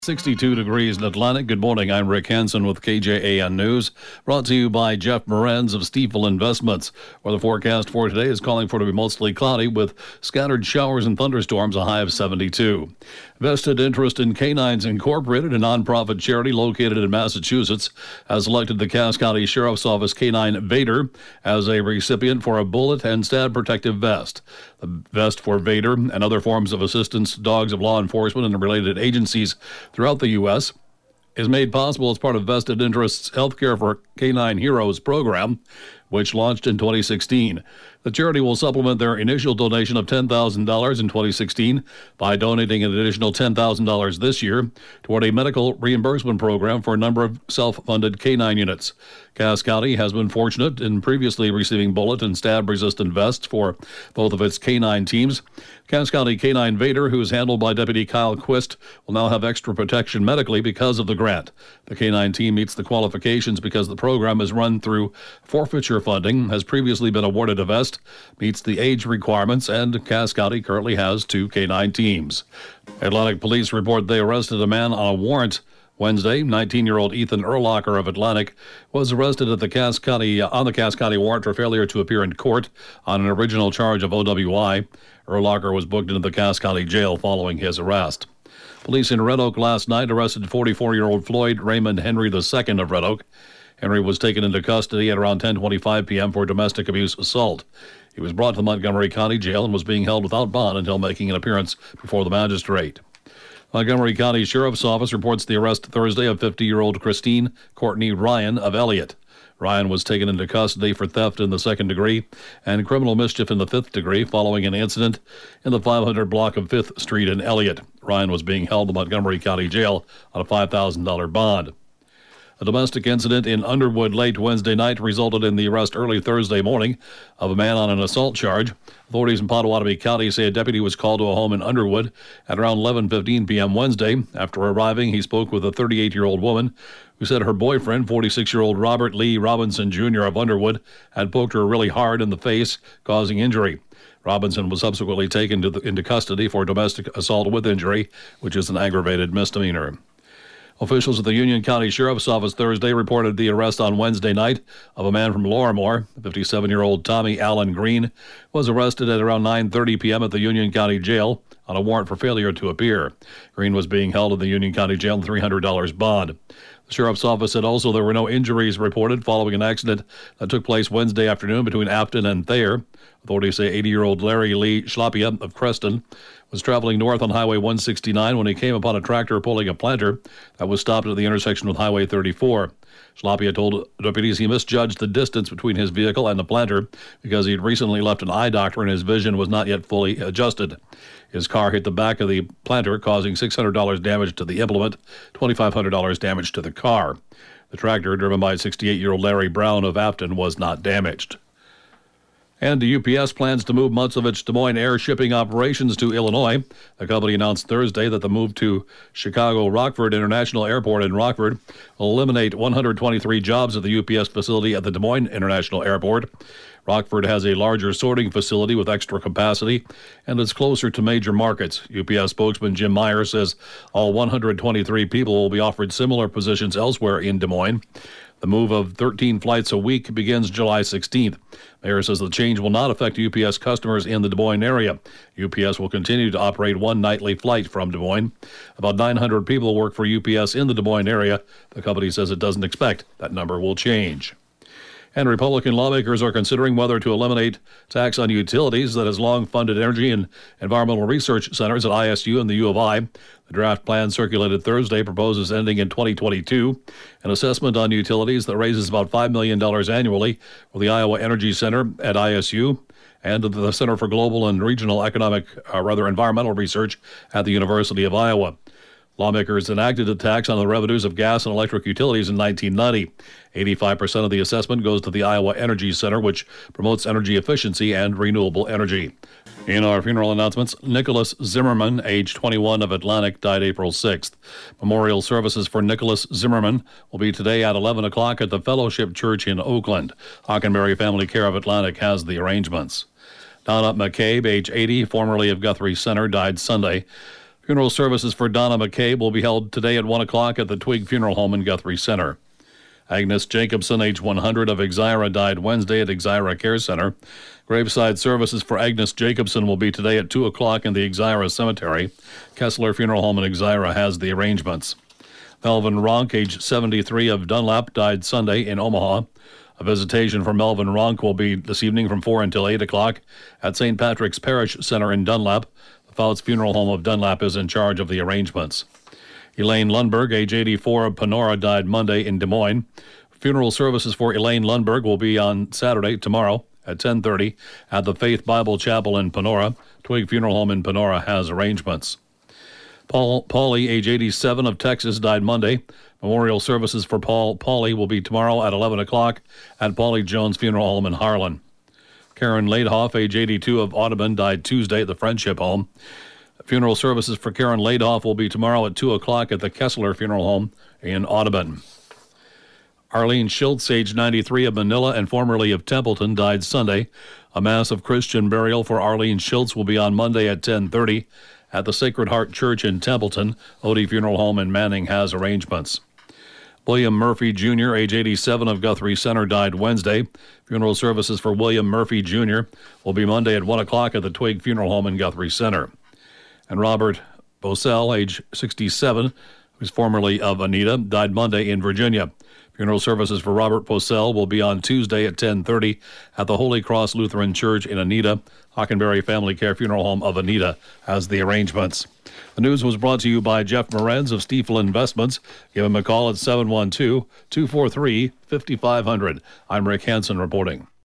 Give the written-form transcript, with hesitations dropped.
62 degrees in Atlantic. Good morning. I'm Rick Hansen with KJAN News, brought to you by Jeff Moranz of Stiefel Investments, where the forecast for today is calling for it to be mostly cloudy with scattered showers and thunderstorms, a high of 72. Vested Interest in Canines Incorporated, a nonprofit charity located in Massachusetts, has selected the Cass County Sheriff's Office Canine Vader as a recipient for a bullet and stab protective vest. The vest for Vader and other forms of assistance to dogs of law enforcement and related agencies throughout the U.S. is made possible as part of Vested Interest's Healthcare for Canine Heroes program, which launched in 2016. The charity will supplement their initial donation of $10,000 in 2016 by donating an additional $10,000 this year toward a medical reimbursement program for a number of self-funded canine units. Cass County has been fortunate in previously receiving bullet and stab-resistant vests for both of its canine teams. Cass County Canine Vader, who is handled by Deputy Kyle Quist, will now have extra protection medically because of the grant. The canine team meets the qualifications because the program is run through forfeiture funding, has previously been awarded a vest, meets the age requirements, and Cass County currently has 2 canine teams. Atlantic police report they arrested a man on a warrant Wednesday. 19-year-old Ethan Erlacher of Atlantic was arrested at the Cass County warrant for failure to appear in court on an original charge of OWI. Erlacher was booked into the Cass County jail following his arrest. Police in Red Oak last night arrested 44-year-old Floyd Raymond Henry II of Red Oak. Henry was taken into custody at around 10:25 p.m. for domestic abuse assault. He was brought to the Montgomery County Jail and was being held without bond until making an appearance before the magistrate. Montgomery County Sheriff's Office reports the arrest Thursday of 50-year-old Christine Courtney Ryan of Elliott. Ryan was taken into custody for theft in the 2nd degree and criminal mischief in the 5th degree following an incident in the 500 block of 5th Street in Elliott. Ryan was being held in Montgomery County Jail on a $5,000 bond. A domestic incident in Underwood late Wednesday night resulted in the arrest early Thursday morning of a man on an assault charge. Authorities in Pottawatomie County say a deputy was called to a home in Underwood at around 11:15 p.m. Wednesday. After arriving, he spoke with a 38-year-old woman who said her boyfriend, 46-year-old Robert Lee Robinson Jr. of Underwood, had poked her really hard in the face, causing injury. Robinson was subsequently taken into custody for domestic assault with injury, which is an aggravated misdemeanor. Officials at the Union County Sheriff's Office Thursday reported the arrest on Wednesday night of a man from Lorimore. 57-year-old Tommy Allen Green was arrested at around 9:30 p.m. at the Union County Jail on a warrant for failure to appear. Green was being held in the Union County Jail on $300 bond. The Sheriff's Office said also there were no injuries reported following an accident that took place Wednesday afternoon between Afton and Thayer. Authorities say 80-year-old Larry Lee Schlapia of Creston was traveling north on Highway 169 when he came upon a tractor pulling a planter that was stopped at the intersection with Highway 34. Schlapia told deputies he misjudged the distance between his vehicle and the planter because he had recently left an eye doctor and his vision was not yet fully adjusted. His car hit the back of the planter, causing $600 damage to the implement, $2,500 damage to the car. The tractor, driven by 68-year-old Larry Brown of Afton, was not damaged. And UPS plans to move much of its Des Moines air shipping operations to Illinois. The company announced Thursday that the move to Chicago Rockford International Airport in Rockford will eliminate 123 jobs at the UPS facility at the Des Moines International Airport. Rockford has a larger sorting facility with extra capacity and is closer to major markets. UPS spokesman Jim Meyer says all 123 people will be offered similar positions elsewhere in Des Moines. The move of 13 flights a week begins July 16th. Mayor says the change will not affect UPS customers in the Des Moines area. UPS will continue to operate one nightly flight from Des Moines. About 900 people work for UPS in the Des Moines area. The company says it doesn't expect that number will change. And Republican lawmakers are considering whether to eliminate tax on utilities that has long funded energy and environmental research centers at ISU and the U of I. The draft plan circulated Thursday proposes ending in 2022 an assessment on utilities that raises about $5 million annually for the Iowa Energy Center at ISU and the Center for Global and Regional Environmental Research at the University of Iowa. Lawmakers enacted a tax on the revenues of gas and electric utilities in 1990. 85% of the assessment goes to the Iowa Energy Center, which promotes energy efficiency and renewable energy. In our funeral announcements, Nicholas Zimmerman, age 21 of Atlantic, died April 6th. Memorial services for Nicholas Zimmerman will be today at 11 o'clock at the Fellowship Church in Oakland. Hockenberry Family Care of Atlantic has the arrangements. Donna McCabe, age 80, formerly of Guthrie Center, died Sunday. Funeral services for Donna McCabe will be held today at 1 o'clock at the Twig Funeral Home in Guthrie Center. Agnes Jacobson, age 100, of Exira, died Wednesday at Exira Care Center. Graveside services for Agnes Jacobson will be today at 2 o'clock in the Exira Cemetery. Kessler Funeral Home in Exira has the arrangements. Melvin Ronk, age 73, of Dunlap, died Sunday in Omaha. A visitation for Melvin Ronk will be this evening from 4 until 8 o'clock at St. Patrick's Parish Center in Dunlap. The Fouts Funeral Home of Dunlap is in charge of the arrangements. Elaine Lundberg, age 84, of Panora, died Monday in Des Moines. Funeral services for Elaine Lundberg will be on Saturday, tomorrow, at 10:30 at the Faith Bible Chapel in Panora. Twig Funeral Home in Panora has arrangements. Paul Pauley, age 87, of Texas, died Monday. Memorial services for Paul Pauley will be tomorrow at 11 o'clock at Pauley Jones Funeral Home in Harlan. Karen Laidhoff, age 82, of Audubon, died Tuesday at the Friendship Home. Funeral services for Karen Laidhoff will be tomorrow at 2 o'clock at the Kessler Funeral Home in Audubon. Arlene Schultz, age 93, of Manila and formerly of Templeton, died Sunday. A mass of Christian burial for Arlene Schultz will be on Monday at 10:30 at the Sacred Heart Church in Templeton. Odie Funeral Home in Manning has arrangements. William Murphy Jr., age 87, of Guthrie Center, died Wednesday. Funeral services for William Murphy Jr. will be Monday at 1 o'clock at the Twig Funeral Home in Guthrie Center. And Robert Bosell, age 67, who's formerly of Anita, died Monday in Virginia. Funeral services for Robert Bosell will be on Tuesday at 10:30 at the Holy Cross Lutheran Church in Anita. Hockenberry Family Care Funeral Home of Anita has the arrangements. The news was brought to you by Jeff Morenz of Stiefel Investments. Give him a call at 712-243-5500. I'm Rick Hansen reporting.